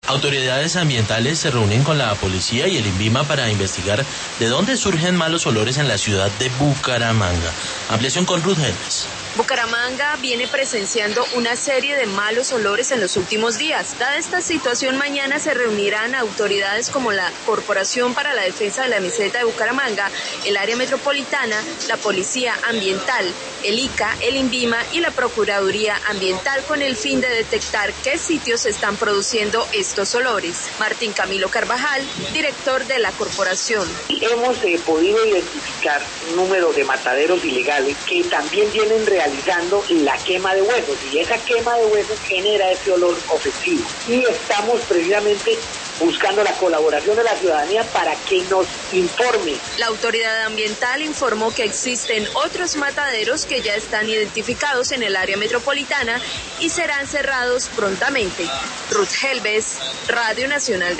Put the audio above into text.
Autoridades ambientales se reúnen con la policía y el INVIMA para investigar de dónde surgen malos olores en la ciudad de Bucaramanga. Ampliación con Ruth Helves. Bucaramanga viene presenciando una serie de malos olores en los últimos días. Dada esta situación, mañana se reunirán autoridades como la Corporación para la Defensa de la Meseta de Bucaramanga, el área metropolitana, la Policía Ambiental, el ICA, el INVIMA y la Procuraduría Ambiental con el fin de detectar qué sitios están produciendo estos olores. Martín Camilo Carvajal, director de la corporación. Hemos podido identificar un número de mataderos ilegales que también vienen realizando la quema de huesos, y esa quema de huesos genera ese olor ofensivo. Y estamos precisamente buscando la colaboración de la ciudadanía para que nos informe. La autoridad ambiental informó que existen otros mataderos que ya están identificados en el área metropolitana y serán cerrados prontamente. Ruth Helves, Radio Nacional de